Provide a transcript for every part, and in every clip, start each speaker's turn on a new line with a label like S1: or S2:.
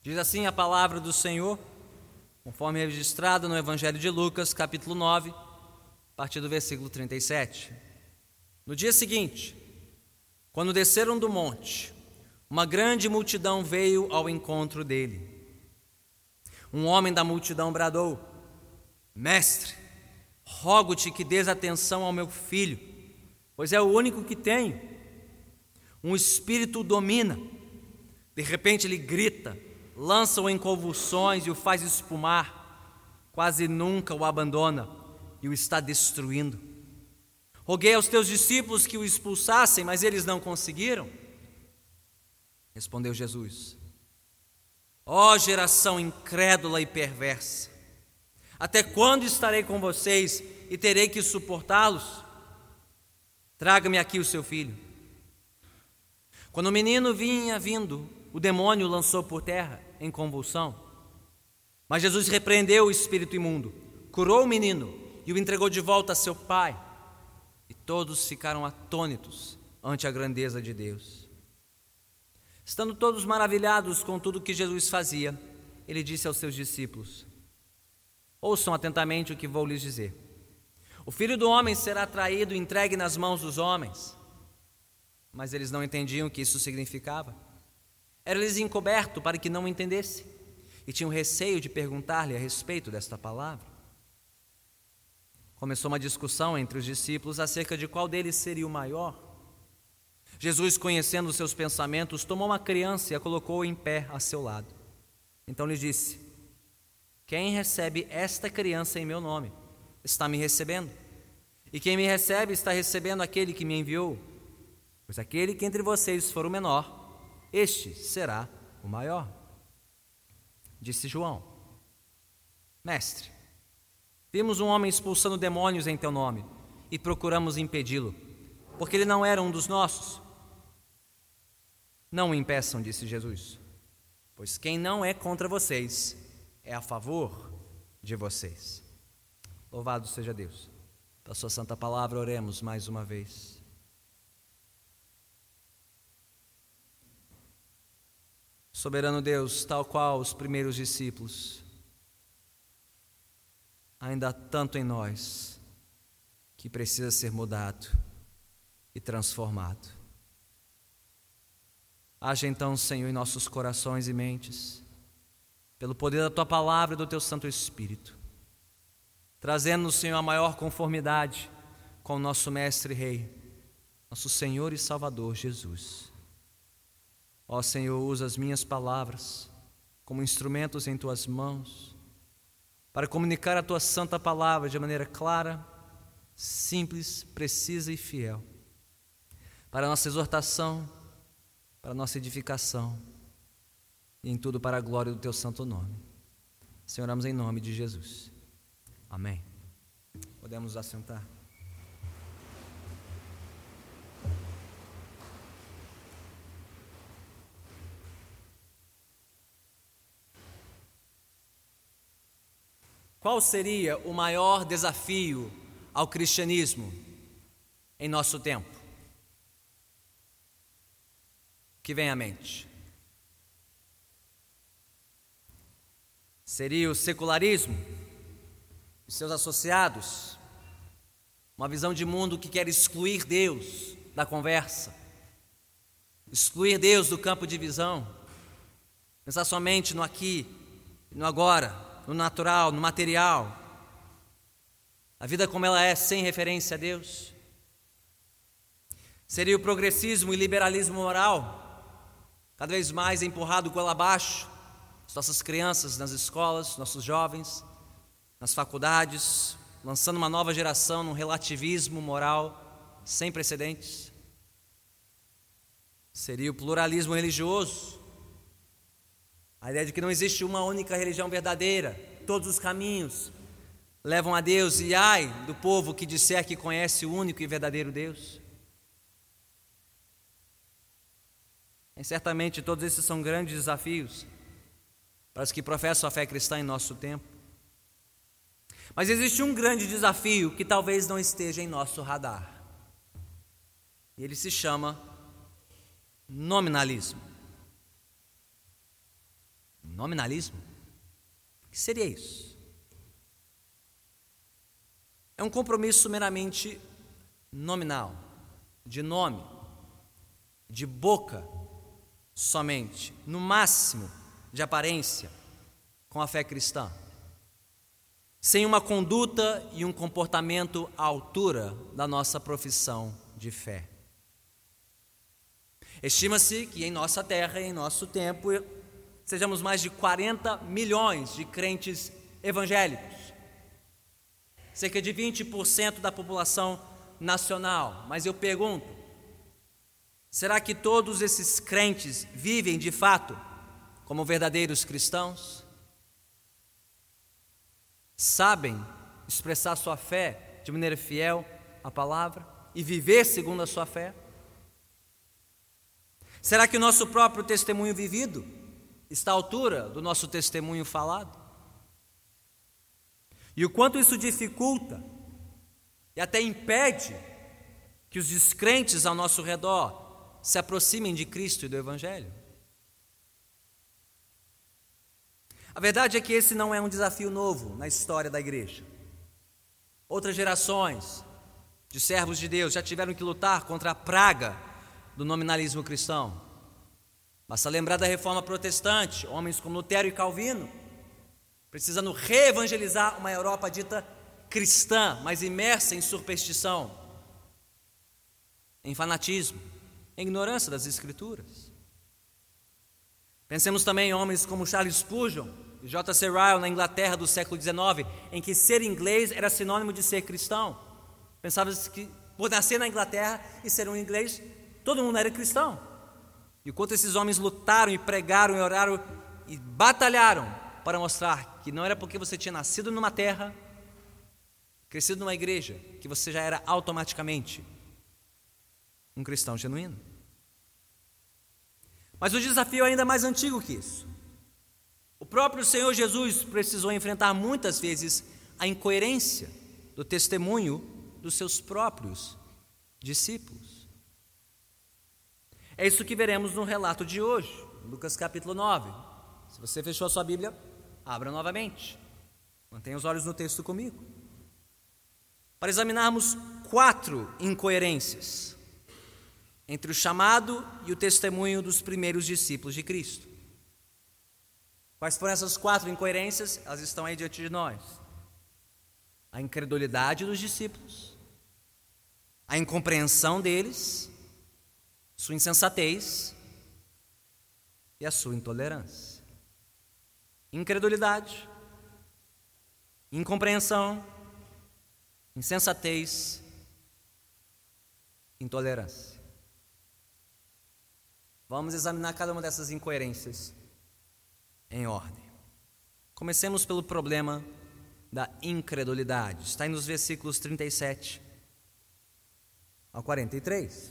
S1: Diz assim a palavra do Senhor, conforme registrado no Evangelho de Lucas, capítulo 9, a partir do versículo 37. No dia seguinte, quando desceram do monte, uma grande multidão veio ao encontro dele. Um homem da multidão bradou: Mestre, rogo-te que dês atenção ao meu filho, pois é o único que tenho. Um espírito o domina. De repente ele grita, lança-o em convulsões e o faz espumar. Quase nunca o abandona e o está destruindo. Roguei aos teus discípulos que o expulsassem, mas eles não conseguiram. Respondeu Jesus: Ó geração incrédula e perversa, até quando estarei com vocês e terei que suportá-los? Traga-me aqui o seu filho. Quando o menino vinha vindo, o demônio o lançou por terra em convulsão. Mas Jesus repreendeu o espírito imundo, curou o menino e o entregou de volta a seu pai. E todos ficaram atônitos ante a grandeza de Deus. Estando todos maravilhados com tudo que Jesus fazia, ele disse aos seus discípulos: Ouçam atentamente o que vou lhes dizer. O Filho do Homem será traído e entregue nas mãos dos homens. Mas eles não entendiam o que isso significava. Era-lhes encoberto para que não entendessem, e tinham receio de perguntar-lhe a respeito desta palavra. Começou uma discussão entre os discípulos acerca de qual deles seria o maior. Jesus, conhecendo os seus pensamentos, tomou uma criança e a colocou em pé a seu lado. Então lhes disse: Quem recebe esta criança em meu nome, está me recebendo. E quem me recebe está recebendo aquele que me enviou. Pois aquele que entre vocês for o menor, este será o maior. Disse João: Mestre, vimos um homem expulsando demônios em teu nome e procuramos impedi-lo, porque ele não era um dos nossos. Não o impeçam, disse Jesus, pois quem não é contra vocês é a favor de vocês. Louvado seja Deus. Pela sua santa palavra, oremos mais uma vez. Soberano Deus, tal qual os primeiros discípulos, ainda há tanto em nós que precisa ser mudado e transformado. Haja então, Senhor, em nossos corações e mentes, pelo poder da Tua Palavra e do Teu Santo Espírito, trazendo-nos, Senhor, a maior conformidade com o nosso Mestre e Rei, nosso Senhor e Salvador Jesus. Ó Senhor, usa as minhas palavras como instrumentos em Tuas mãos, para comunicar a Tua santa palavra de maneira clara, simples, precisa e fiel, para a nossa exortação, para a nossa edificação, e em tudo para a glória do Teu santo nome. Senhor, oramos em nome de Jesus. Amém. Podemos nos assentar. Qual seria o maior desafio ao cristianismo em nosso tempo? O que vem à mente? Seria o secularismo e seus associados? Uma visão de mundo que quer excluir Deus da conversa, excluir Deus do campo de visão, pensar somente no aqui, no agora, no natural, no material, a vida como ela é, sem referência a Deus. Seria o progressismo e liberalismo moral, cada vez mais empurrado goela abaixo, as nossas crianças nas escolas, nossos jovens, nas faculdades, lançando uma nova geração num relativismo moral sem precedentes. Seria o pluralismo religioso, a ideia de que não existe uma única religião verdadeira, todos os caminhos levam a Deus, e ai do povo que disser que conhece o único e verdadeiro Deus. E certamente todos esses são grandes desafios para os que professam a fé cristã em nosso tempo. Mas existe um grande desafio que talvez não esteja em nosso radar, e ele se chama nominalismo. Nominalismo? O que seria isso? É um compromisso meramente nominal, de nome, de boca somente, no máximo de aparência, com a fé cristã, sem uma conduta e um comportamento à altura da nossa profissão de fé. Estima-se que em nossa terra, em nosso tempo, sejamos mais de 40 milhões de crentes evangélicos, cerca de 20% da população nacional. Mas eu pergunto, será que todos esses crentes vivem de fato como verdadeiros cristãos? Sabem expressar sua fé de maneira fiel à palavra e viver segundo a sua fé? Será que o nosso próprio testemunho vivido está à altura do nosso testemunho falado? E o quanto isso dificulta e até impede que os descrentes ao nosso redor se aproximem de Cristo e do Evangelho? A verdade é que esse não é um desafio novo na história da igreja. Outras gerações de servos de Deus já tiveram que lutar contra a praga do nominalismo cristão. Basta lembrar da reforma protestante, homens como Lutero e Calvino, precisando reevangelizar uma Europa dita cristã, mas imersa em superstição, em fanatismo, em ignorância das Escrituras. Pensemos também em homens como Charles Spurgeon e J.C. Ryle na Inglaterra do século XIX, em que ser inglês era sinônimo de ser cristão. Pensava-se que por nascer na Inglaterra e ser um inglês, todo mundo era cristão. E o quanto esses homens lutaram e pregaram e oraram e batalharam para mostrar que não era porque você tinha nascido numa terra, crescido numa igreja, que você já era automaticamente um cristão genuíno. Mas o desafio é ainda mais antigo que isso. O próprio Senhor Jesus precisou enfrentar muitas vezes a incoerência do testemunho dos seus próprios discípulos. É isso que veremos no relato de hoje, Lucas capítulo 9. Se você fechou a sua Bíblia, abra novamente. Mantenha os olhos no texto comigo. Para examinarmos 4 incoerências entre o chamado e o testemunho dos primeiros discípulos de Cristo. Quais foram essas 4 incoerências? Elas estão aí diante de nós. A incredulidade dos discípulos, a incompreensão deles, sua insensatez e a sua intolerância. Incredulidade, incompreensão, insensatez, intolerância. Vamos examinar cada uma dessas incoerências em ordem. Comecemos pelo problema da incredulidade. Está aí nos versículos 37 ao 43.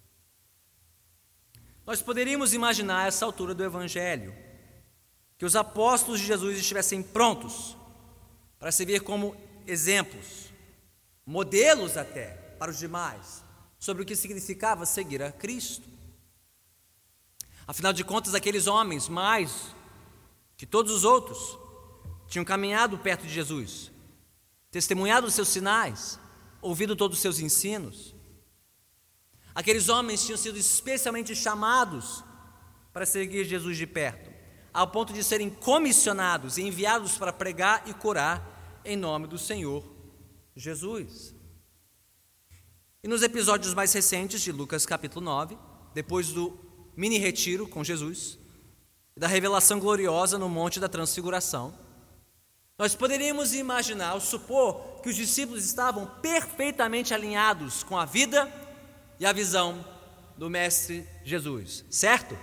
S1: Nós poderíamos imaginar a essa altura do Evangelho que os apóstolos de Jesus estivessem prontos para servir como exemplos, modelos até, para os demais, sobre o que significava seguir a Cristo. Afinal de contas, aqueles homens, mais que todos os outros, tinham caminhado perto de Jesus, testemunhado os seus sinais, ouvido todos os seus ensinos. Aqueles homens tinham sido especialmente chamados para seguir Jesus de perto, ao ponto de serem comissionados e enviados para pregar e curar em nome do Senhor Jesus. E nos episódios mais recentes de Lucas capítulo 9, depois do mini retiro com Jesus, da revelação gloriosa no Monte da Transfiguração, nós poderíamos imaginar ou supor que os discípulos estavam perfeitamente alinhados com a vida e a visão do Mestre Jesus, certo?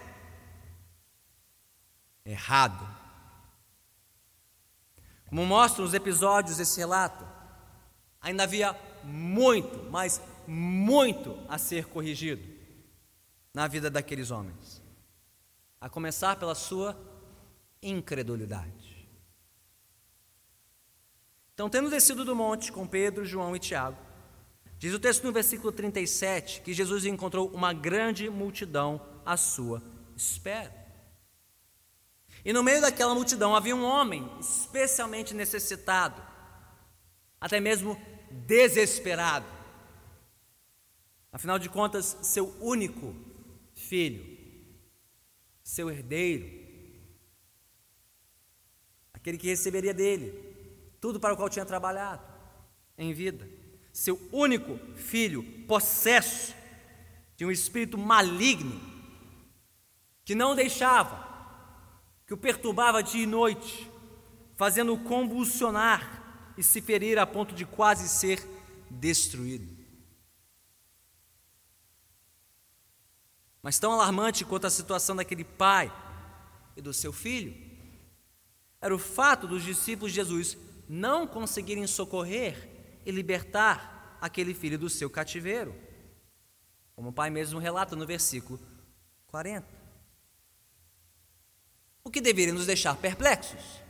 S1: Errado. Como mostram os episódios desse relato, ainda havia muito, mas muito a ser corrigido na vida daqueles homens, a começar pela sua incredulidade. Então, tendo descido do monte com Pedro, João e Tiago, diz o texto no versículo 37 que Jesus encontrou uma grande multidão à sua espera. E no meio daquela multidão havia um homem especialmente necessitado, até mesmo desesperado. Afinal de contas, seu único filho, seu herdeiro, aquele que receberia dele tudo para o qual tinha trabalhado em vida, seu único filho, possesso de um espírito maligno, que não deixava, que o perturbava dia e noite, fazendo-o convulsionar e se ferir a ponto de quase ser destruído. Mas tão alarmante quanto a situação daquele pai e do seu filho, era o fato dos discípulos de Jesus não conseguirem socorrer e libertar aquele filho do seu cativeiro, como o pai mesmo relata no versículo 40. O que deveria nos deixar perplexos.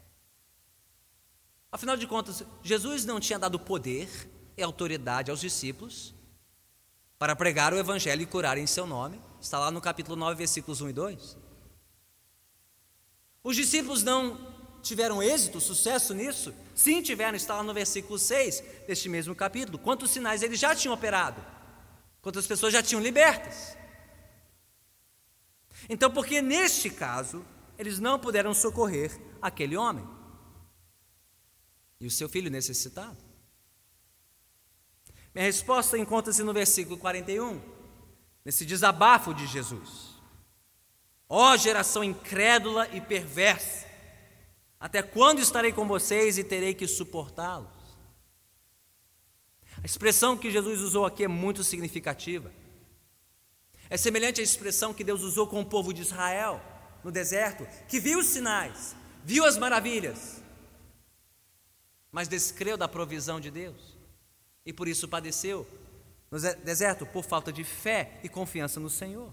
S1: Afinal de contas, Jesus não tinha dado poder e autoridade aos discípulos para pregar o evangelho e curar em seu nome. Está lá no capítulo 9, versículos 1 e 2. Os discípulos não tiveram êxito, sucesso nisso? Sim, tiveram. Está lá no versículo 6 deste mesmo capítulo. Quantos sinais eles já tinham operado? Quantas pessoas já tinham libertas? Então, por que neste caso eles não puderam socorrer aquele homem e o seu filho necessitado? Minha resposta encontra-se no versículo 41, nesse desabafo de Jesus. Ó geração incrédula e perversa, até quando estarei com vocês e terei que suportá-los? A expressão que Jesus usou aqui é muito significativa. É semelhante à expressão que Deus usou com o povo de Israel no deserto, que viu os sinais, viu as maravilhas, mas descreu da provisão de Deus e por isso padeceu no deserto por falta de fé e confiança no Senhor.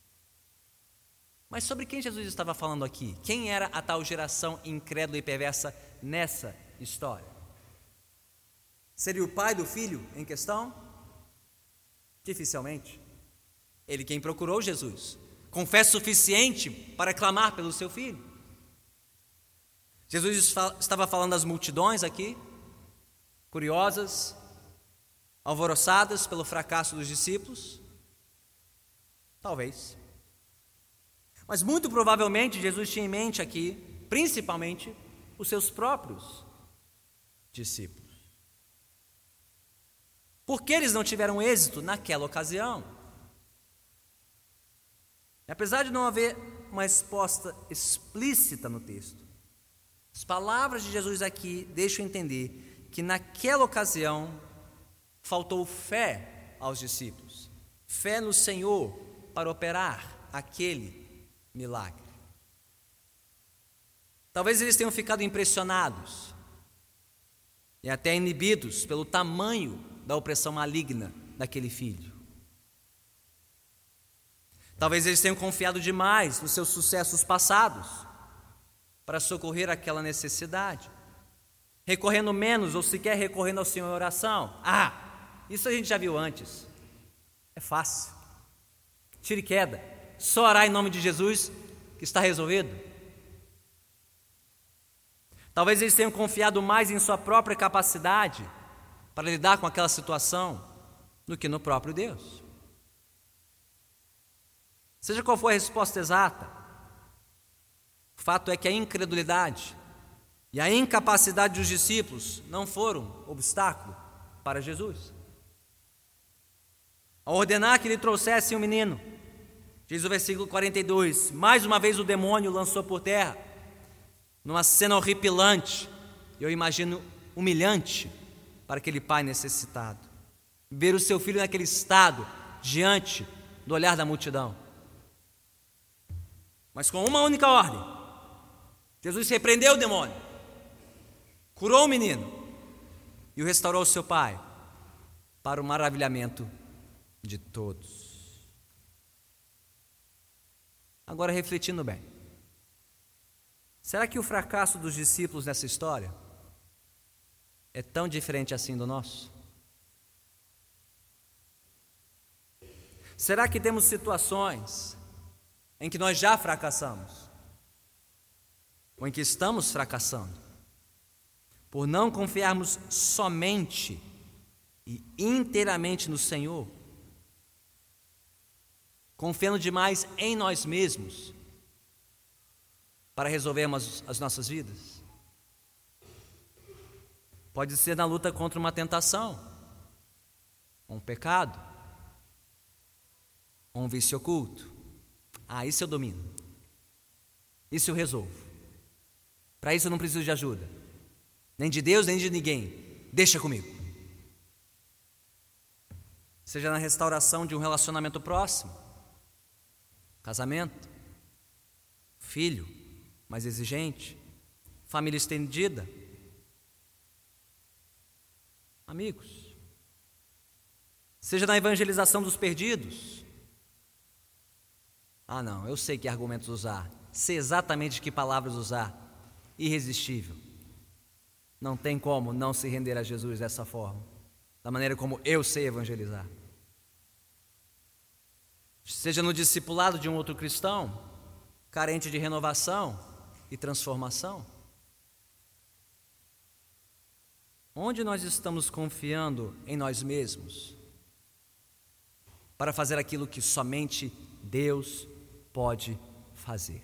S1: Mas sobre quem Jesus estava falando aqui? Quem era a tal geração incrédula e perversa nessa história? Seria o pai do filho em questão? Dificilmente. Ele quem procurou Jesus, com fé suficiente para clamar pelo seu filho. Jesus estava falando às multidões aqui, curiosas, alvoroçadas pelo fracasso dos discípulos? Talvez. Mas muito provavelmente Jesus tinha em mente aqui, principalmente, os seus próprios discípulos. Por que eles não tiveram êxito naquela ocasião? E apesar de não haver uma resposta explícita no texto, as palavras de Jesus aqui deixam entender que naquela ocasião faltou fé aos discípulos, fé no Senhor para operar aquele milagre. Talvez eles tenham ficado impressionados e até inibidos pelo tamanho da opressão maligna daquele filho. Talvez eles tenham confiado demais nos seus sucessos passados para socorrer aquela necessidade, recorrendo menos ou sequer recorrendo ao Senhor em oração. Isso a gente já viu antes. É fácil. Tira e queda. Só orar em nome de Jesus que está resolvido. Talvez eles tenham confiado mais em sua própria capacidade para lidar com aquela situação do que no próprio Deus. Seja qual for a resposta exata, o fato é que a incredulidade e a incapacidade dos discípulos não foram obstáculo para Jesus. Ao ordenar que lhe trouxessem um menino, diz o versículo 42, mais uma vez o demônio lançou por terra, numa cena horripilante, eu imagino humilhante para aquele pai necessitado, ver o seu filho naquele estado, diante do olhar da multidão. Mas com uma única ordem, Jesus repreendeu o demônio, curou o menino e o restaurou ao seu pai, para o maravilhamento de todos. Agora, refletindo bem, será que o fracasso dos discípulos nessa história é tão diferente assim do nosso? Será que temos situações em que nós já fracassamos? ou em que estamos fracassando, por não confiarmos somente e inteiramente no Senhor, confiando demais em nós mesmos para resolvermos as nossas vidas. Pode ser na luta contra uma tentação, um pecado, um vício oculto. Isso eu domino, isso eu resolvo. Para isso eu não preciso de ajuda, nem de Deus, nem de ninguém. Deixa comigo. Seja na restauração de um relacionamento próximo, casamento, filho mais exigente, família estendida, amigos. Seja na evangelização dos perdidos. Não, eu sei que argumentos usar, sei exatamente que palavras usar. Irresistível. Não tem como não se render a Jesus dessa forma, da maneira como eu sei evangelizar. Seja no discipulado de um outro cristão, carente de renovação e transformação. Onde nós estamos confiando em nós mesmos para fazer aquilo que somente Deus pode fazer?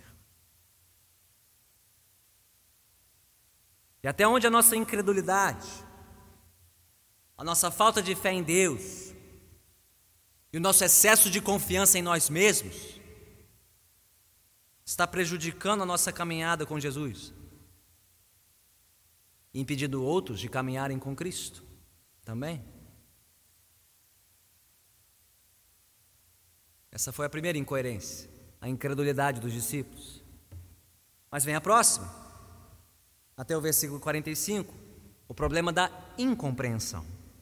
S1: E até onde a nossa incredulidade, a nossa falta de fé em Deus e o nosso excesso de confiança em nós mesmos está prejudicando a nossa caminhada com Jesus e impedindo outros de caminharem com Cristo também. Essa foi a primeira incoerência, a incredulidade dos discípulos. Mas vem a próxima, até o versículo 45, o problema da incompreensão.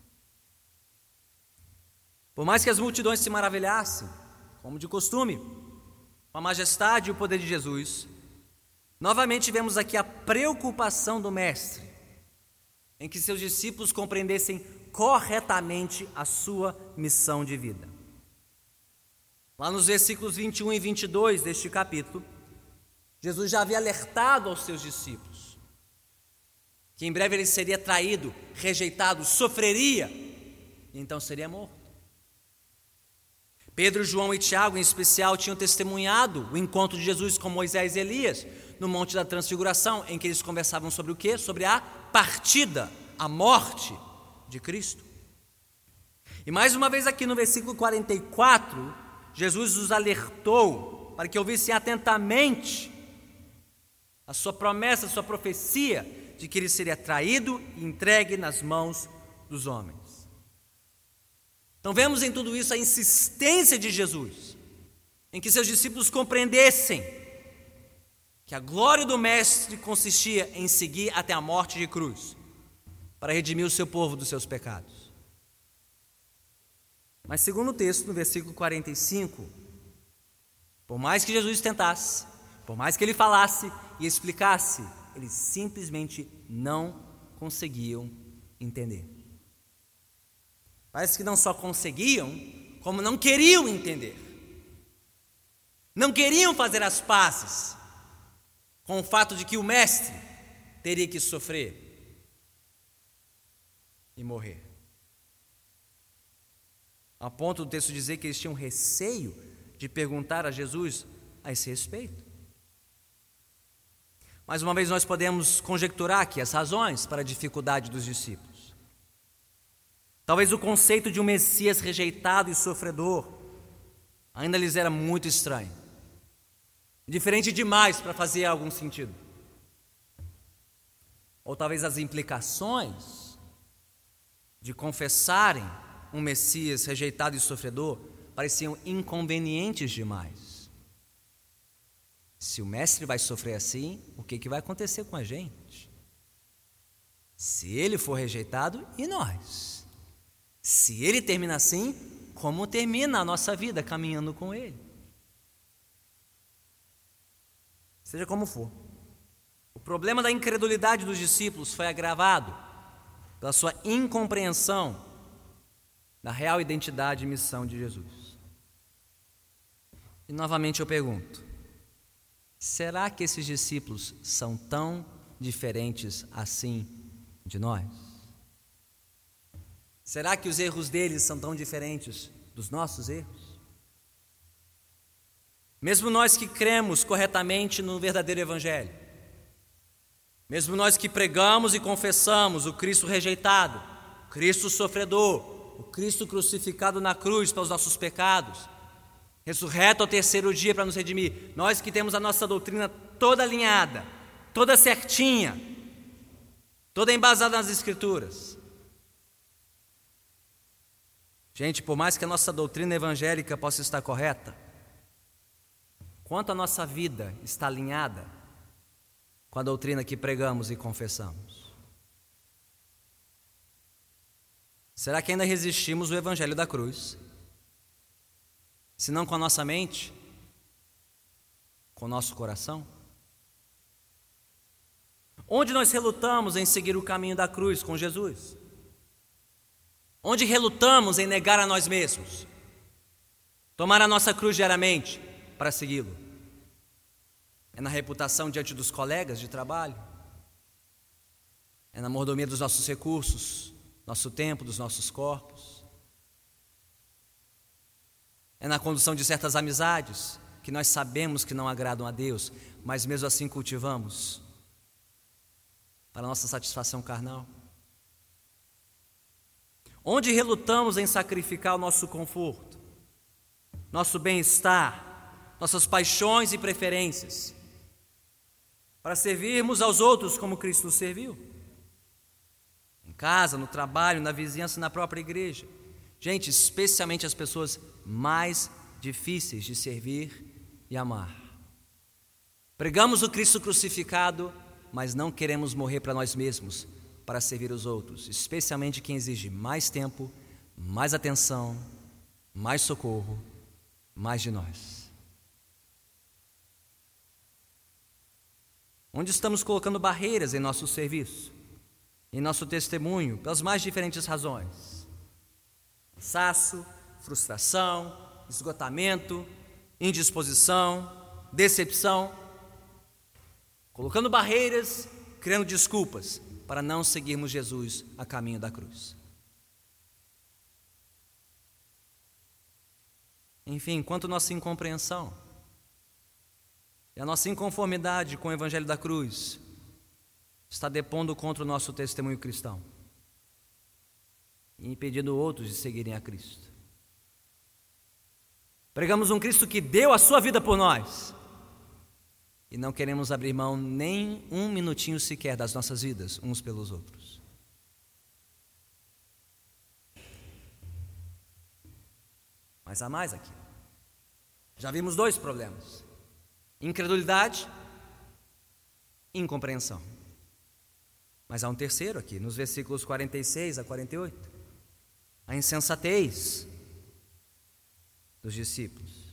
S1: Por mais que as multidões se maravilhassem, como de costume, com a majestade e o poder de Jesus, novamente vemos aqui a preocupação do Mestre em que seus discípulos compreendessem corretamente a sua missão de vida. Lá nos versículos 21 e 22 deste capítulo, Jesus já havia alertado aos seus discípulos que em breve ele seria traído, rejeitado, sofreria e então seria morto. Pedro, João e Tiago, em especial, tinham testemunhado o encontro de Jesus com Moisés e Elias no Monte da Transfiguração, em que eles conversavam sobre o quê? Sobre a partida, a morte de Cristo. E mais uma vez aqui no versículo 44, Jesus os alertou para que ouvissem atentamente a sua promessa, a sua profecia de que ele seria traído e entregue nas mãos dos homens. Então vemos em tudo isso a insistência de Jesus, em que seus discípulos compreendessem que a glória do Mestre consistia em seguir até a morte de cruz, para redimir o seu povo dos seus pecados. Mas segundo o texto, no versículo 45, por mais que Jesus tentasse, por mais que ele falasse e explicasse, eles simplesmente não conseguiam entender. Parece que não só conseguiam, como não queriam entender. Não queriam fazer as pazes com o fato de que o Mestre teria que sofrer e morrer. A ponto do texto dizer que eles tinham receio de perguntar a Jesus a esse respeito. Mais uma vez nós podemos conjecturar aqui as razões para a dificuldade dos discípulos. Talvez o conceito de um Messias rejeitado e sofredor ainda lhes era muito estranho, diferente demais para fazer algum sentido. Ou talvez as implicações de confessarem um Messias rejeitado e sofredor pareciam inconvenientes demais. Se o Mestre vai sofrer assim, o que vai acontecer com a gente? Se ele for rejeitado, e nós? Se ele termina assim, como termina a nossa vida caminhando com ele? Seja como for, o problema da incredulidade dos discípulos foi agravado pela sua incompreensão da real identidade e missão de Jesus. E novamente eu pergunto: será que esses discípulos são tão diferentes assim de nós? Será que os erros deles são tão diferentes dos nossos erros? Mesmo nós que cremos corretamente no verdadeiro Evangelho, mesmo nós que pregamos e confessamos o Cristo rejeitado, o Cristo sofredor, o Cristo crucificado na cruz pelos nossos pecados, ressurreto ao terceiro dia para nos redimir, nós que temos a nossa doutrina toda alinhada, toda certinha, toda embasada nas Escrituras. Gente, por mais que a nossa doutrina evangélica possa estar correta, quanto a nossa vida está alinhada com a doutrina que pregamos e confessamos? Será que ainda resistimos ao Evangelho da cruz? Se não com a nossa mente, com o nosso coração? Onde nós relutamos em seguir o caminho da cruz com Jesus? Onde relutamos em negar a nós mesmos? Tomar a nossa cruz diariamente para segui-lo? É na reputação diante dos colegas de trabalho? É na mordomia dos nossos recursos, nosso tempo, dos nossos corpos? É na condução de certas amizades que nós sabemos que não agradam a Deus, mas mesmo assim cultivamos para a nossa satisfação carnal? Onde relutamos em sacrificar o nosso conforto, nosso bem-estar, nossas paixões e preferências, para servirmos aos outros como Cristo serviu? Em casa, no trabalho, na vizinhança, na própria igreja. Gente, especialmente as pessoas mais difíceis de servir e amar. Pregamos o Cristo crucificado, mas não queremos morrer para nós mesmos, para servir os outros, especialmente quem exige mais tempo, mais atenção, mais socorro, mais de nós. Onde estamos colocando barreiras em nosso serviço, em nosso testemunho, pelas mais diferentes razões: cansaço, frustração, esgotamento, indisposição, decepção, colocando barreiras, criando desculpas para não seguirmos Jesus a caminho da cruz. Enfim, quanto à nossa incompreensão e a nossa inconformidade com o Evangelho da cruz está depondo contra o nosso testemunho cristão e impedindo outros de seguirem a Cristo. Pregamos um Cristo que deu a sua vida por nós e não queremos abrir mão nem um minutinho sequer das nossas vidas uns pelos outros. Mas há mais aqui. Já vimos dois problemas: incredulidade e incompreensão. Mas há um terceiro aqui, nos versículos 46 a 48. A insensatez dos discípulos.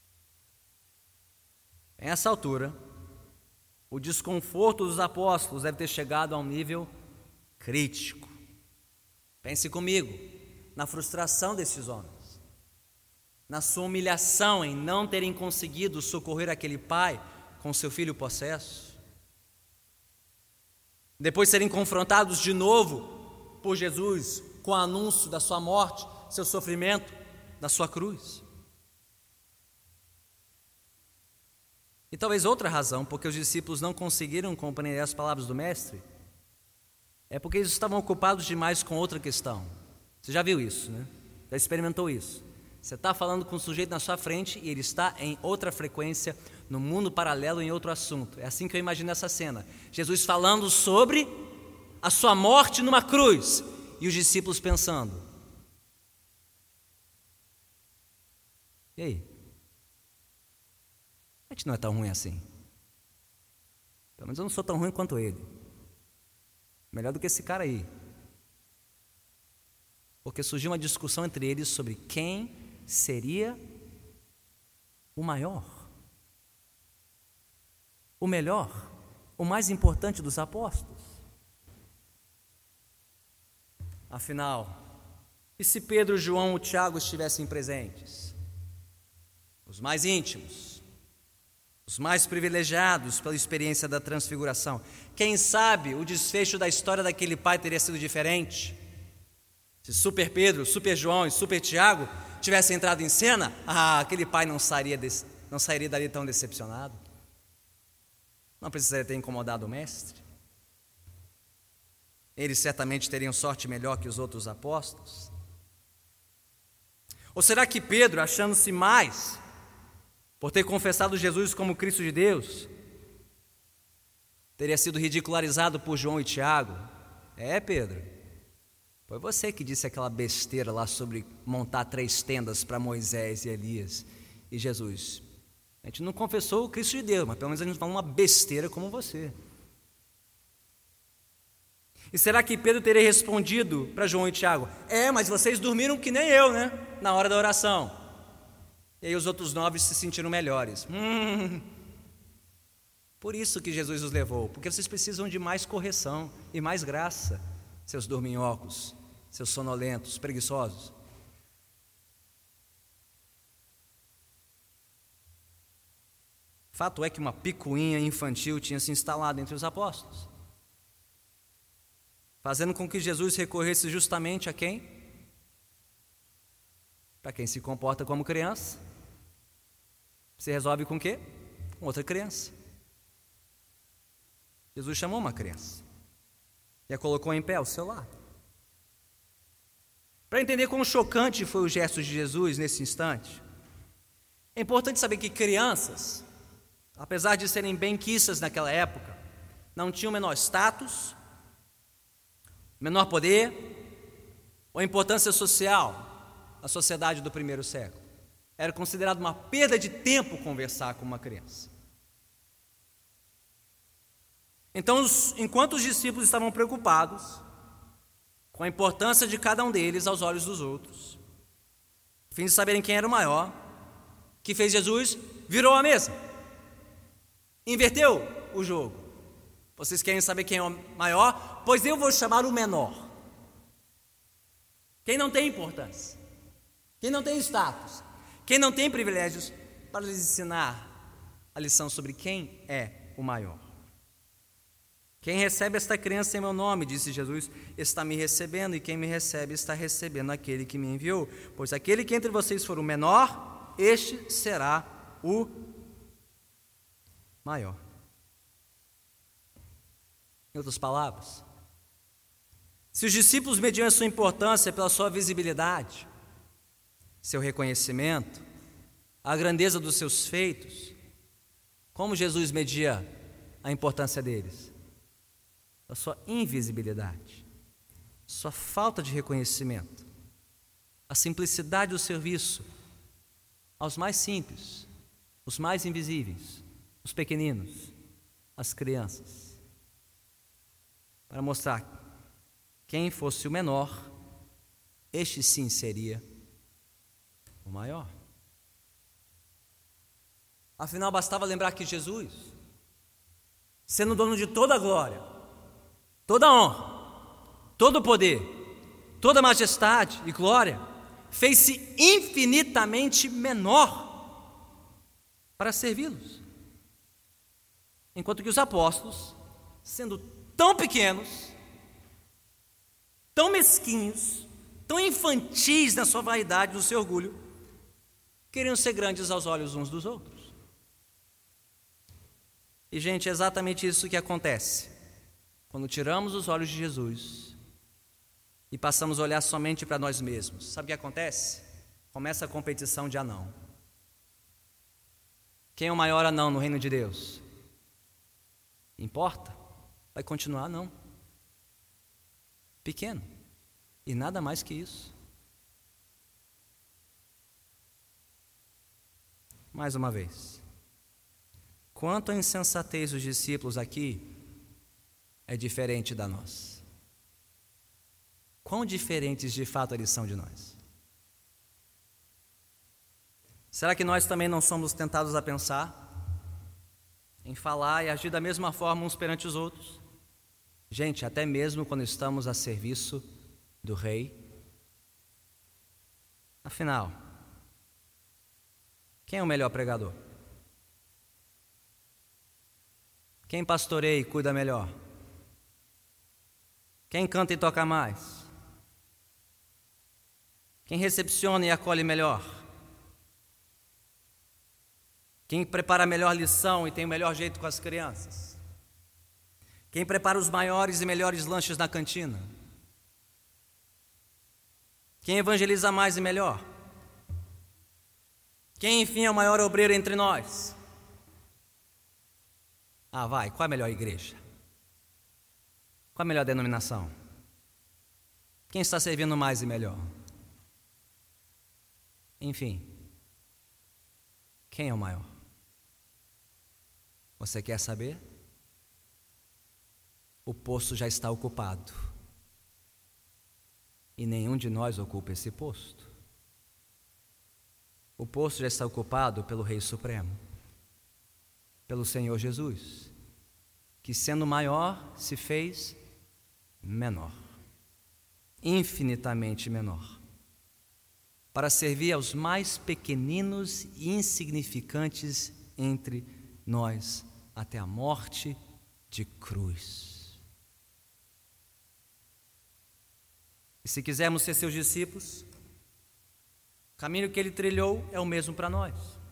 S1: Em essa altura, o desconforto dos apóstolos deve ter chegado a um nível crítico. Pense comigo na frustração desses homens, na sua humilhação em não terem conseguido socorrer aquele pai com seu filho possesso. Depois serem confrontados de novo por Jesus com o anúncio da sua morte, seu sofrimento, da sua cruz. E talvez outra razão porque os discípulos não conseguiram compreender as palavras do Mestre é porque eles estavam ocupados demais com outra questão. Você já viu isso, né? Já experimentou isso? Você está falando com um sujeito na sua frente e ele está em outra frequência, no mundo paralelo, em outro assunto. É assim que eu imagino essa cena. Jesus falando sobre a sua morte numa cruz e os discípulos pensando: e aí? A gente não é tão ruim assim. Pelo menos eu não sou tão ruim quanto ele. Melhor do que esse cara aí. Porque surgiu uma discussão entre eles sobre quem seria o maior, o melhor, o mais importante dos apóstolos. Afinal, e se Pedro, João e Tiago estivessem presentes? Os mais íntimos, os mais privilegiados pela experiência da transfiguração. Quem sabe o desfecho da história daquele pai teria sido diferente? Se Super Pedro, Super João e Super Tiago tivessem entrado em cena, aquele pai não sairia dali tão decepcionado. Não precisaria ter incomodado o mestre. Eles certamente teriam sorte melhor que os outros apóstolos. Ou será que Pedro, achando-se mais por ter confessado Jesus como Cristo de Deus, teria sido ridicularizado por João e Tiago? Pedro, foi você que disse aquela besteira lá sobre montar 3 tendas para Moisés e Elias e Jesus. A gente não confessou o Cristo de Deus, mas pelo menos a gente falou uma besteira como você. E será que Pedro teria respondido para João e Tiago: mas vocês dormiram que nem eu, né? Na hora da oração. E aí os outros 9 se sentiram melhores. Por isso que Jesus os levou, porque vocês precisam de mais correção e mais graça, seus dorminhocos, seus sonolentos, preguiçosos. Fato é que uma picuinha infantil tinha se instalado entre os apóstolos, fazendo com que Jesus recorresse justamente a quem? Para quem se comporta como criança. Se resolve com o quê? Com outra criança. Jesus chamou uma criança e a colocou em pé ao seu lado. Para entender quão chocante foi o gesto de Jesus nesse instante, é importante saber que crianças, apesar de serem benquistas naquela época, não tinham menor status, menor poder ou importância social na sociedade do primeiro século. Era considerado uma perda de tempo conversar com uma criança. Então, enquanto os discípulos estavam preocupados com a importância de cada um deles aos olhos dos outros, a fim de saberem quem era o maior, o que fez Jesus? Virou a mesa, inverteu o jogo. Vocês querem saber quem é o maior? Pois eu vou chamar o menor. Quem não tem importância, quem não tem status, quem não tem privilégios, para lhes ensinar a lição sobre quem é o maior. Quem recebe esta criança em meu nome, disse Jesus, está me recebendo, e quem me recebe está recebendo aquele que me enviou. Pois aquele que entre vocês for o menor, este será o maior. Em outras palavras, se os discípulos mediam a sua importância pela sua visibilidade, seu reconhecimento, a grandeza dos seus feitos, como Jesus media a importância deles? A sua invisibilidade, sua falta de reconhecimento, a simplicidade do serviço aos mais simples, os mais invisíveis, os pequeninos, as crianças, para mostrar quem fosse o menor, este sim seria o maior. Afinal, bastava lembrar que Jesus, sendo dono de toda a glória, toda a honra, todo o poder, toda a majestade e glória, fez-se infinitamente menor para servi-los. Enquanto que os apóstolos, sendo tão pequenos, tão mesquinhos, tão infantis na sua vaidade, no seu orgulho, queriam ser grandes aos olhos uns dos outros. E, gente, é exatamente isso que acontece quando tiramos os olhos de Jesus e passamos a olhar somente para nós mesmos. Sabe o que acontece? Começa a competição de anão. Quem é o maior anão no reino de Deus? Importa? Vai continuar não. Pequeno. E nada mais que isso. Mais uma vez. Quanto à insensatez dos discípulos aqui, é diferente da nossa. Quão diferentes de fato eles são de nós? Será que nós também não somos tentados a pensar em falar e agir da mesma forma uns perante os outros? Gente, até mesmo quando estamos a serviço do rei. Afinal, quem é o melhor pregador? Quem pastoreia e cuida melhor? Quem canta e toca mais? Quem recepciona e acolhe melhor? Quem prepara a melhor lição e tem o melhor jeito com as crianças? Quem prepara os maiores e melhores lanches na cantina? Quem evangeliza mais e melhor? Quem, enfim, é o maior obreiro entre nós? Qual é a melhor igreja? Qual a melhor denominação? Quem está servindo mais e melhor? Enfim, quem é o maior? Você quer saber? O posto já está ocupado. E nenhum de nós ocupa esse posto. O posto já está ocupado pelo Rei Supremo, pelo Senhor Jesus, que sendo maior se fez menor, infinitamente menor, para servir aos mais pequeninos e insignificantes entre nós, até a morte de cruz. E se quisermos ser seus discípulos, o caminho que ele trilhou é o mesmo para nós.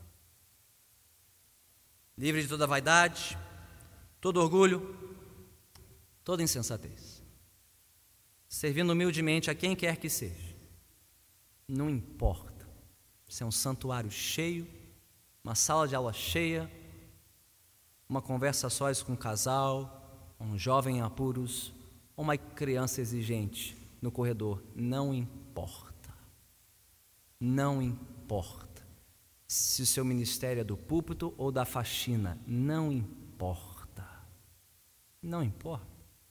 S1: Livre de toda vaidade, todo orgulho, toda insensatez. Servindo humildemente a quem quer que seja. Não importa se é um santuário cheio, uma sala de aula cheia, uma conversa sós com um casal, um jovem em apuros, ou uma criança exigente no corredor. Não importa. Não importa se o seu ministério é do púlpito ou da faxina. Não importa. Não importa.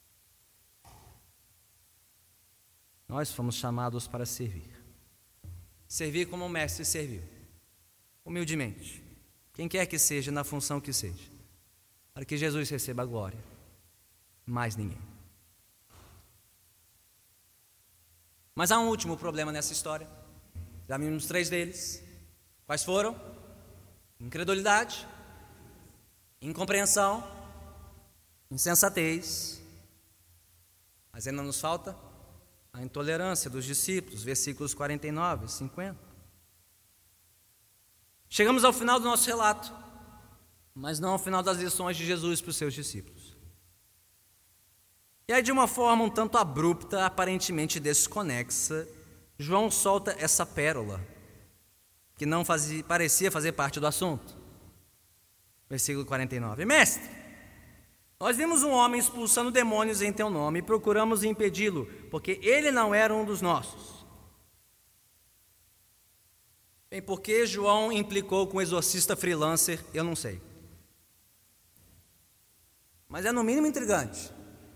S1: Nós fomos chamados para servir. Servir como o mestre serviu. Humildemente. Quem quer que seja, na função que seja. Para que Jesus receba a glória. Mais ninguém. Mas há um último problema nessa história. Já vimos 3 deles. Quais foram? Incredulidade, incompreensão, insensatez. Mas ainda nos falta a intolerância dos discípulos, versículos 49 e 50. Chegamos ao final do nosso relato, mas não ao final das lições de Jesus para os seus discípulos. E aí, de uma forma um tanto abrupta, aparentemente desconexa, João solta essa pérola, que não parecia fazer parte do assunto. Versículo 49. Mestre, nós vimos um homem expulsando demônios em teu nome e procuramos impedi-lo, porque ele não era um dos nossos. Bem, por que João implicou com o exorcista freelancer, eu não sei. Mas é no mínimo intrigante.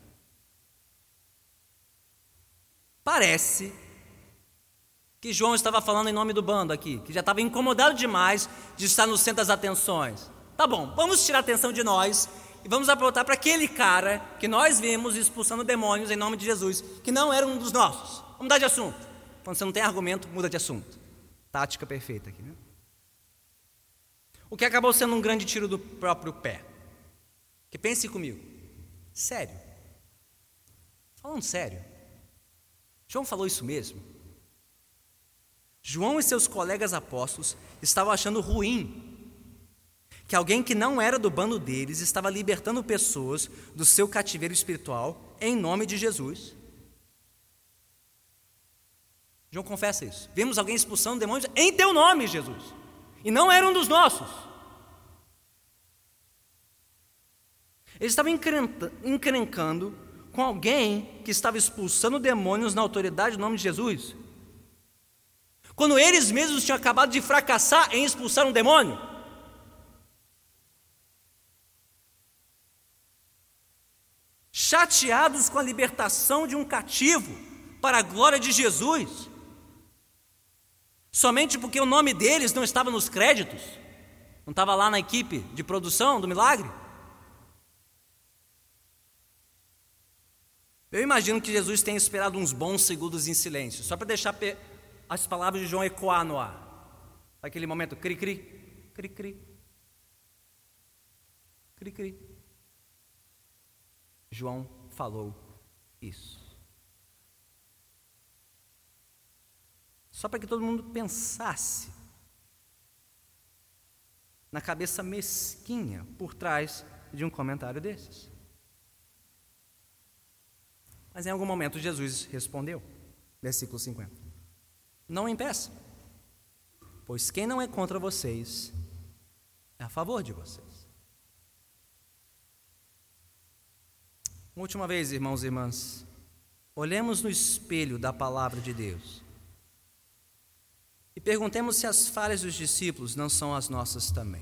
S1: Parece que João estava falando em nome do bando aqui, que já estava incomodado demais de estar no centro das atenções. Tá bom, vamos tirar a atenção de nós e vamos apontar para aquele cara que nós vimos expulsando demônios em nome de Jesus, que não era um dos nossos. Vamos mudar de assunto. Quando você não tem argumento, muda de assunto. Tática perfeita aqui, né? O que acabou sendo um grande tiro do próprio pé. Que pense comigo. Sério. Falando sério. João falou isso mesmo? João e seus colegas apóstolos estavam achando ruim que alguém que não era do bando deles estava libertando pessoas do seu cativeiro espiritual em nome de Jesus. João confessa isso. Vimos alguém expulsando demônios em teu nome, Jesus, e não era um dos nossos. Eles estavam encrencando com alguém que estava expulsando demônios na autoridade do nome de Jesus, quando eles mesmos tinham acabado de fracassar em expulsar um demônio. Chateados com a libertação de um cativo para a glória de Jesus, somente porque o nome deles não estava nos créditos, não estava lá na equipe de produção do milagre. Eu imagino que Jesus tenha esperado uns bons segundos em silêncio, só para deixar as palavras de João ecoar no ar. Aquele momento, cri-cri, cri-cri, cri-cri. João falou isso. Só para que todo mundo pensasse na cabeça mesquinha por trás de um comentário desses. Mas em algum momento Jesus respondeu, versículo 50: não impeça, pois quem não é contra vocês é a favor de vocês. Uma última vez, irmãos e irmãs, olhemos no espelho da palavra de Deus e perguntemos se as falhas dos discípulos não são as nossas também.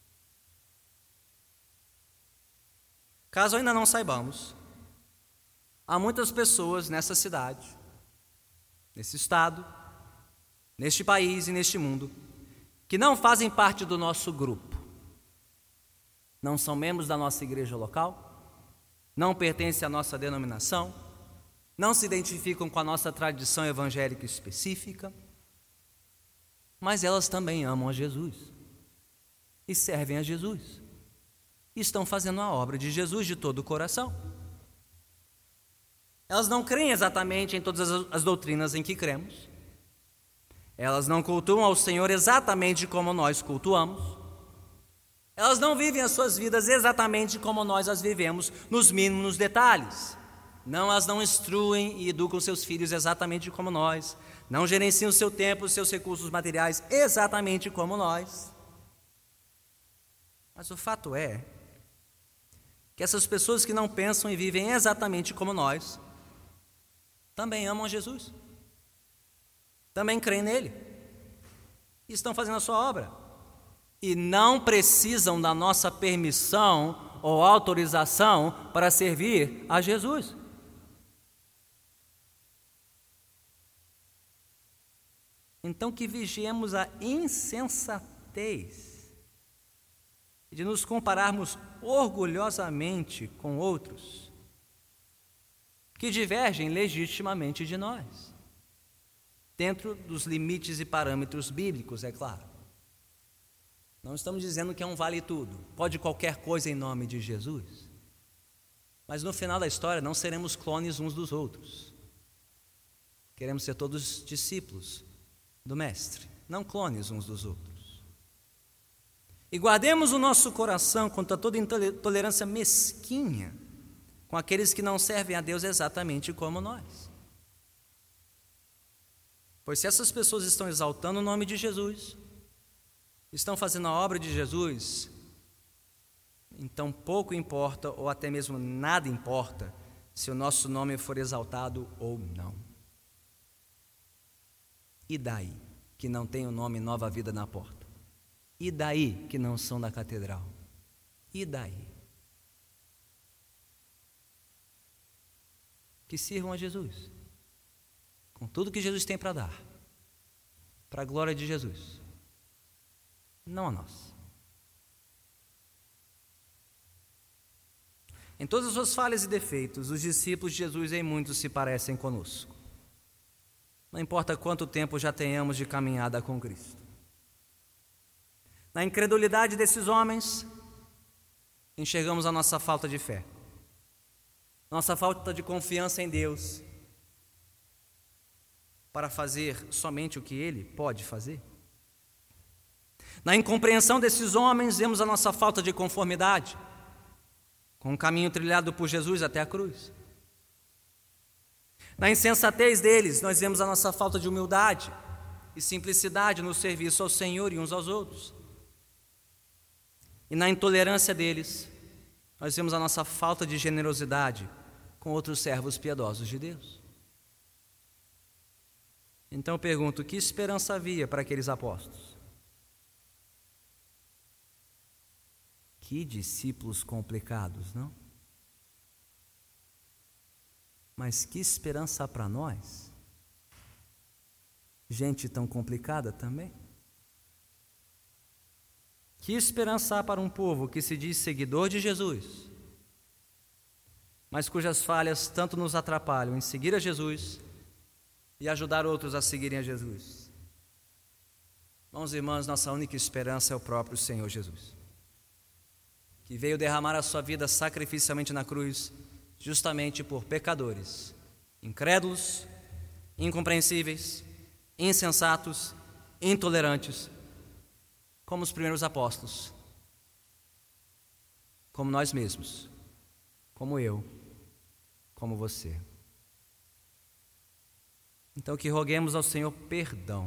S1: Caso ainda não saibamos, há muitas pessoas nessa cidade, nesse estado, neste país e neste mundo, que não fazem parte do nosso grupo, não são membros da nossa igreja local, não pertencem à nossa denominação, não se identificam com a nossa tradição evangélica específica, mas elas também amam a Jesus e servem a Jesus e estão fazendo a obra de Jesus de todo o coração. Elas não creem exatamente em todas as doutrinas em que cremos, elas não cultuam ao Senhor exatamente como nós cultuamos, elas não vivem as suas vidas exatamente como nós as vivemos, nos mínimos detalhes. Elas não instruem e educam seus filhos exatamente como nós, não gerenciam o seu tempo, os seus recursos materiais exatamente como nós. Mas o fato é que essas pessoas que não pensam e vivem exatamente como nós, também amam a Jesus, também creem nele, e estão fazendo a sua obra. E não precisam da nossa permissão ou autorização para servir a Jesus. Então que vigiemos a insensatez de nos compararmos orgulhosamente com outros que divergem legitimamente de nós, dentro dos limites e parâmetros bíblicos, é claro. Não estamos dizendo que é um vale tudo, pode qualquer coisa em nome de Jesus. Mas no final da história não seremos clones uns dos outros. Queremos ser todos discípulos do Mestre, não clones uns dos outros. E guardemos o nosso coração contra toda intolerância mesquinha com aqueles que não servem a Deus exatamente como nós. Pois se essas pessoas estão exaltando o nome de Jesus, estão fazendo a obra de Jesus, então pouco importa, ou até mesmo nada importa, se o nosso nome for exaltado ou não. E daí que não tem o nome Nova Vida na porta? E daí que não são da catedral? E daí? Que sirvam a Jesus, com tudo que Jesus tem para dar, para a glória de Jesus, não a nós. Em todas as suas falhas e defeitos, os discípulos de Jesus em muitos se parecem conosco. Não importa quanto tempo já tenhamos de caminhada com Cristo. Na incredulidade desses homens, enxergamos a nossa falta de fé, nossa falta de confiança em Deus, para fazer somente o que Ele pode fazer. Na incompreensão desses homens, vemos a nossa falta de conformidade com o caminho trilhado por Jesus até a cruz. Na insensatez deles, nós vemos a nossa falta de humildade e simplicidade no serviço ao Senhor e uns aos outros. E na intolerância deles, nós vemos a nossa falta de generosidade com outros servos piedosos de Deus. Então eu pergunto, que esperança havia para aqueles apóstolos? Que discípulos complicados, não? Mas que esperança há para nós? Gente tão complicada também? Que esperança há para um povo que se diz seguidor de Jesus, mas cujas falhas tanto nos atrapalham em seguir a Jesus e ajudar outros a seguirem a Jesus? Irmãos e irmãs, nossa única esperança é o próprio Senhor Jesus, que veio derramar a sua vida sacrificialmente na cruz, justamente por pecadores, incrédulos, incompreensíveis, insensatos, intolerantes, como os primeiros apóstolos, como nós mesmos, como eu, como você. Então que roguemos ao Senhor perdão,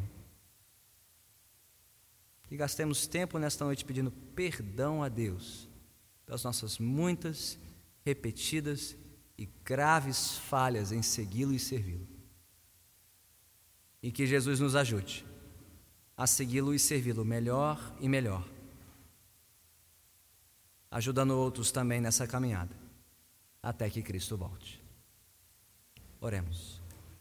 S1: que gastemos tempo nesta noite pedindo perdão a Deus pelas nossas muitas, repetidas e graves falhas em segui-lo e servi-lo. E que Jesus nos ajude a segui-lo e servi-lo melhor e melhor, ajudando outros também nessa caminhada, até que Cristo volte. Oremos.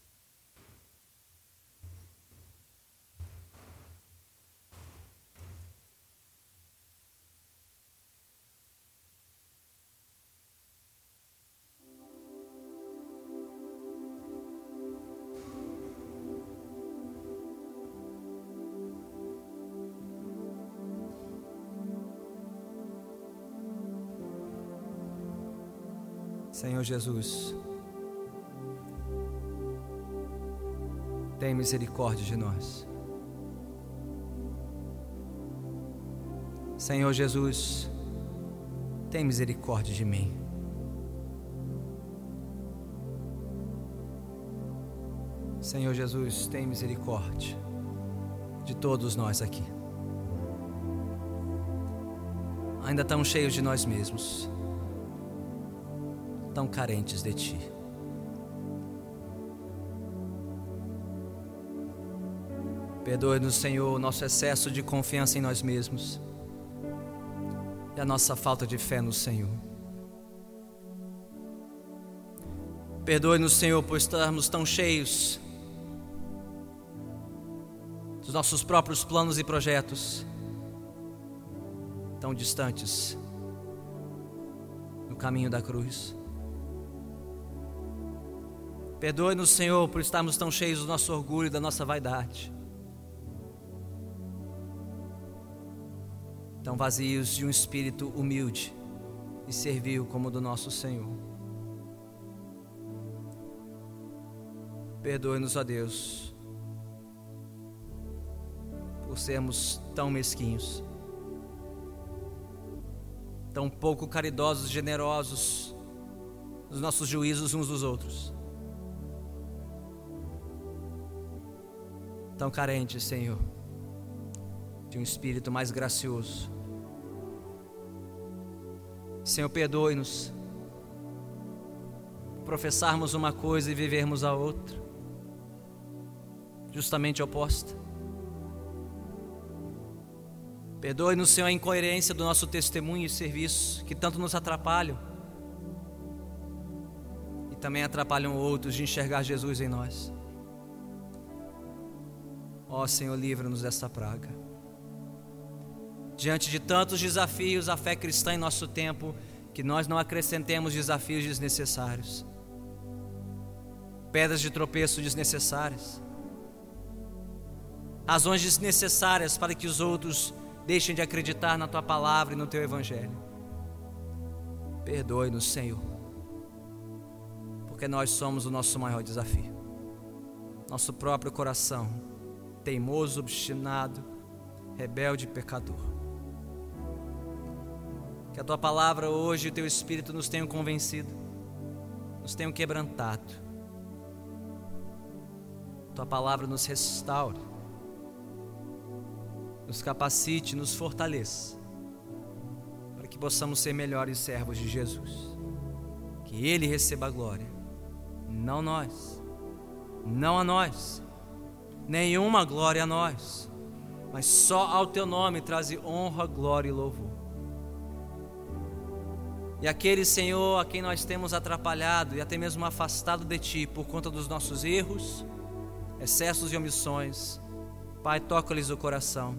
S1: Senhor Jesus, tem misericórdia de nós. Senhor Jesus, tem misericórdia de mim. Senhor Jesus, tem misericórdia de todos nós aqui. Ainda tão cheios de nós mesmos, tão carentes de Ti. Perdoe-nos, Senhor, o nosso excesso de confiança em nós mesmos e a nossa falta de fé no Senhor. Perdoe-nos, Senhor, por estarmos tão cheios dos nossos próprios planos e projetos, tão distantes do caminho da cruz. Perdoe-nos, Senhor, por estarmos tão cheios do nosso orgulho e da nossa vaidade, tão vazios de um espírito humilde e servil como o do nosso Senhor. Perdoe-nos, ó Deus, por sermos tão mesquinhos, tão pouco caridosos e generosos nos nossos juízos uns dos outros, tão carentes, Senhor, de um espírito mais gracioso. Senhor, perdoe-nos por professarmos uma coisa e vivermos a outra, justamente oposta. Perdoe-nos, Senhor, a incoerência do nosso testemunho e serviço, que tanto nos atrapalham e também atrapalham outros de enxergar Jesus em nós. Ó Senhor, livra-nos dessa praga. Diante de tantos desafios, a fé cristã em nosso tempo, que nós não acrescentemos desafios desnecessários, pedras de tropeço desnecessárias, razões desnecessárias para que os outros deixem de acreditar na Tua palavra e no Teu Evangelho. Perdoe-nos, Senhor, porque nós somos o nosso maior desafio. Nosso próprio coração, teimoso, obstinado, rebelde e pecador. Que a Tua palavra hoje e o Teu Espírito nos tenham convencido, nos tenham quebrantado. Tua palavra nos restaure, nos capacite, nos fortaleça, para que possamos ser melhores servos de Jesus. Que Ele receba a glória, não nós, não a nós, nenhuma glória a nós, mas só ao Teu nome traze honra, glória e louvor. E aquele, Senhor, a quem nós temos atrapalhado e até mesmo afastado de Ti por conta dos nossos erros, excessos e omissões, Pai, toca-lhes o coração,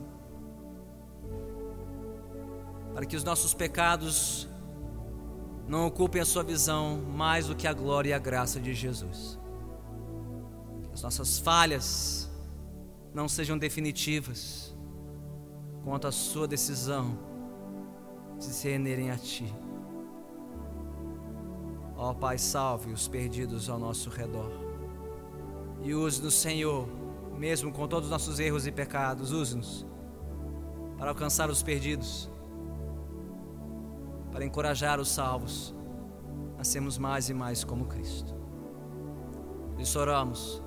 S1: para que os nossos pecados não ocupem a sua visão mais do que a glória e a graça de Jesus. Que as nossas falhas não sejam definitivas quanto à sua decisão de se renderem a Ti. Ó Pai, salve os perdidos ao nosso redor. E use-nos, Senhor, mesmo com todos os nossos erros e pecados, use-nos para alcançar os perdidos, para encorajar os salvos a sermos mais e mais como Cristo. Isso oramos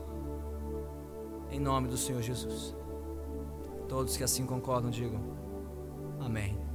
S1: em nome do Senhor Jesus. Todos que assim concordam, digam amém.